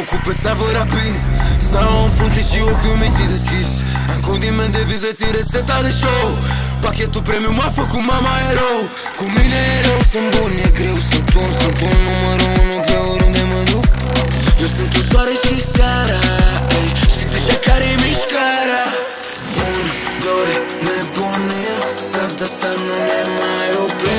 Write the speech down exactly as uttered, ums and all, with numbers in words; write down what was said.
făcut pe țeavă rapid. Stau în frunte și ochiul mi ți deschis. Am condiment de viză, țin rețeta de show. Pachetul premium m-a făcut mama erou. Cu mine e rău, sunt bun, e greu. Sunt un, sunt un numărul unu pe oriunde mă duc. Eu sunt un soare și seara, ei, știi deja care-i mișcarea. Un, doi, nebunie, să asta nu ne mai oprim.